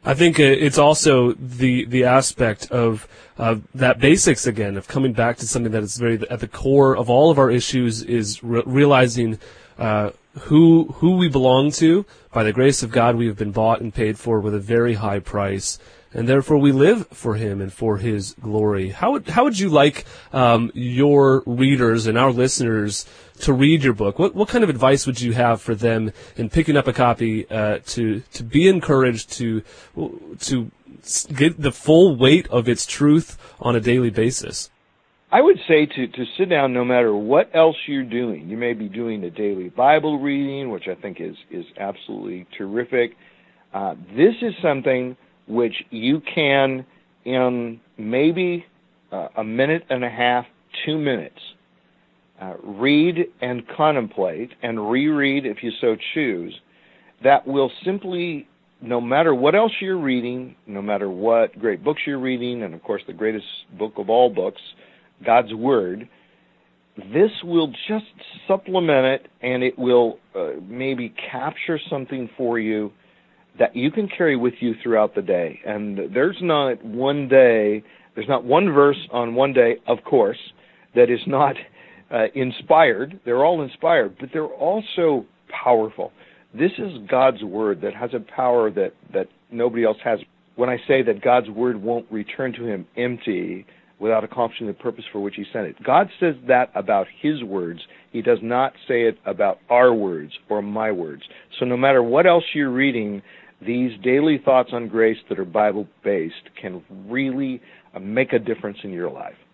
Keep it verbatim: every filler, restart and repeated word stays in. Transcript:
I think uh, it's also the the aspect of uh, that basics again, of coming back to something that is very at the core of all of our issues, is re- realizing uh, who who we belong to. By the grace of God, we have been bought and paid for with a very high price, and therefore we live for Him and for His glory. How would how would you like um, your readers and our listeners to read your book? What what kind of advice would you have for them in picking up a copy uh, to to be encouraged to to get the full weight of its truth on a daily basis? I would say to, to sit down no matter what else you're doing. You may be doing a daily Bible reading, which I think is, is absolutely terrific. Uh, this is something which you can, in maybe uh, a minute and a half, two minutes, uh, read and contemplate and reread if you so choose, that will simply, no matter what else you're reading, no matter what great books you're reading, and of course the greatest book of all books, God's Word, this will just supplement it, and it will uh, maybe capture something for you that you can carry with you throughout the day. And there's not one day, there's not one verse on one day, of course, that is not uh, inspired. They're all inspired, but they're also powerful. This is God's Word that has a power that, that nobody else has. When I say that God's Word won't return to Him empty, without accomplishing the purpose for which He sent it. God says that about His words. He does not say it about our words or my words. So no matter what else you're reading, these daily thoughts on grace that are Bible-based can really make a difference in your life.